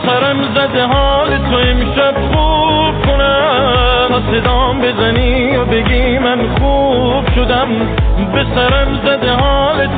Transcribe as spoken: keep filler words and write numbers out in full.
سرم زده حال تو امشب خوب کنم، صدام بزنی و بگی من خوب شدم. به سرم زده حال